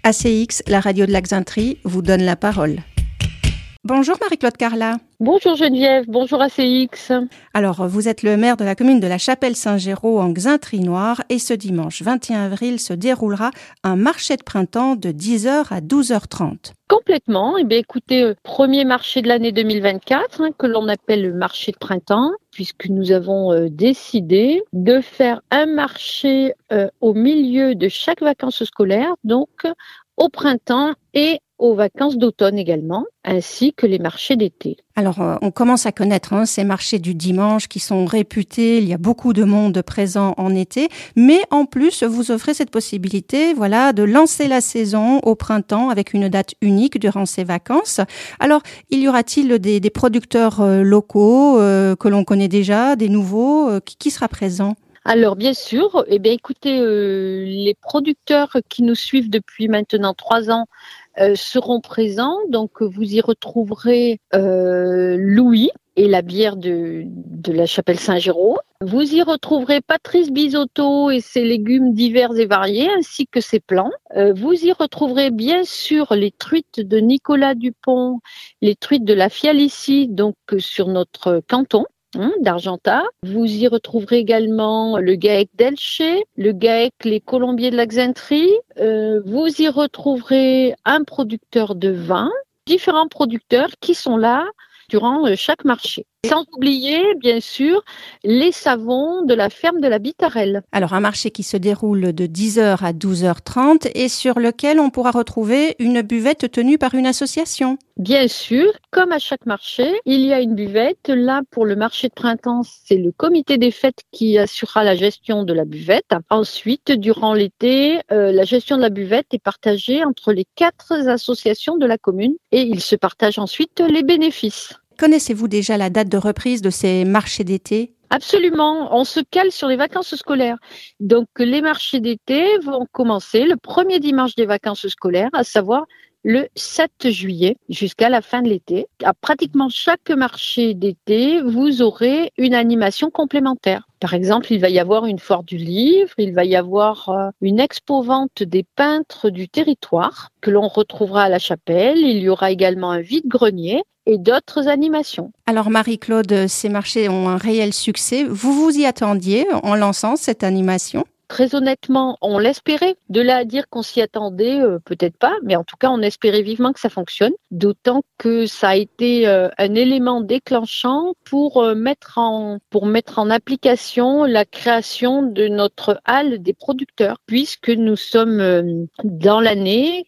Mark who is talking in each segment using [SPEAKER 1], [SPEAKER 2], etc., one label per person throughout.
[SPEAKER 1] ACX, la radio de la Xainterie, vous donne la parole. Bonjour Marie-Claude Carla.
[SPEAKER 2] Bonjour Geneviève, bonjour ACX.
[SPEAKER 1] Alors, vous êtes le maire de la commune de la Chapelle-Saint-Géraud en Xainterie-Noire et ce dimanche 21 avril se déroulera un marché de printemps de 10h à 12h30.
[SPEAKER 2] Complètement. Écoutez, premier marché de l'année 2024 que l'on appelle le marché de printemps, puisque nous avons décidé de faire un marché au milieu de chaque vacances scolaires, donc au printemps et aux vacances d'automne également, ainsi que les marchés d'été.
[SPEAKER 1] Alors, on commence à connaître ces marchés du dimanche qui sont réputés, il y a beaucoup de monde présent en été, mais en plus, vous offrez cette possibilité, de lancer la saison au printemps avec une date unique durant ces vacances. Alors, il y aura-t-il des producteurs locaux que l'on connaît déjà, des nouveaux, qui sera présent ?
[SPEAKER 2] Alors bien sûr, écoutez, les producteurs qui nous suivent depuis maintenant 3 ans seront présents. Donc vous y retrouverez Louis et la bière de la Chapelle-Saint-Géraud. Vous y retrouverez Patrice Bisotto et ses légumes divers et variés, ainsi que ses plants. Vous y retrouverez bien sûr les truites de Nicolas Dupont, les truites de la Fialicie, donc sur notre canton d'Argentat. Vous y retrouverez également le GAEC d'Elché, le GAEC Les Colombiers de la Xainterie. Vous y retrouverez un producteur de vin, différents producteurs qui sont là durant chaque marché. Sans oublier, bien sûr, les savons de la ferme de la Bitarelle.
[SPEAKER 1] Alors, un marché qui se déroule de 10h à 12h30 et sur lequel on pourra retrouver une buvette tenue par une association.
[SPEAKER 2] Bien sûr, comme à chaque marché, il y a une buvette. Là, pour le marché de printemps, c'est le comité des fêtes qui assurera la gestion de la buvette. Ensuite, durant l'été, la gestion de la buvette est partagée entre les 4 associations de la commune et ils se partagent ensuite les bénéfices.
[SPEAKER 1] Connaissez-vous déjà la date de reprise de ces marchés d'été ?
[SPEAKER 2] Absolument, on se cale sur les vacances scolaires. Donc les marchés d'été vont commencer le premier dimanche des vacances scolaires, à savoir le 7 juillet jusqu'à la fin de l'été. À pratiquement chaque marché d'été, vous aurez une animation complémentaire. Par exemple, il va y avoir une foire du livre, il va y avoir une expo-vente des peintres du territoire que l'on retrouvera à la Chapelle. Il y aura également un vide-grenier et d'autres animations.
[SPEAKER 1] Alors Marie-Claude, ces marchés ont un réel succès. Vous vous y attendiez en lançant cette animation ?
[SPEAKER 2] Très honnêtement, on l'espérait. De là à dire qu'on s'y attendait, peut-être pas, mais en tout cas, on espérait vivement que ça fonctionne. D'autant que ça a été un élément déclenchant pour mettre en application la création de notre halle des producteurs, puisque nous sommes dans l'année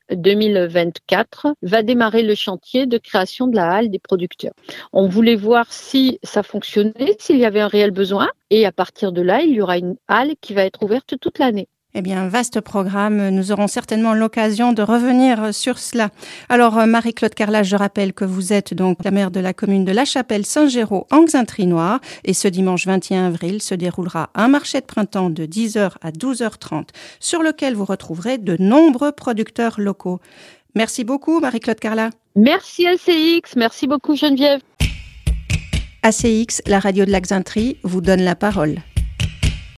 [SPEAKER 2] 2024, va démarrer le chantier de création de la halle des producteurs. On voulait voir si ça fonctionnait, s'il y avait un réel besoin. Et à partir de là, il y aura une halle qui va être ouverte toute l'année.
[SPEAKER 1] Eh bien, vaste programme. Nous aurons certainement l'occasion de revenir sur cela. Alors, Marie-Claude Carla, je rappelle que vous êtes donc la maire de la commune de la Chapelle-Saint-Géraud en Xainterie-Noire. Et ce dimanche 21 avril se déroulera un marché de printemps de 10h à 12h30 sur lequel vous retrouverez de nombreux producteurs locaux. Merci beaucoup, Marie-Claude Carla.
[SPEAKER 2] Merci ACX. Merci beaucoup, Geneviève.
[SPEAKER 1] ACX, la radio de la Xainterie, vous donne la parole.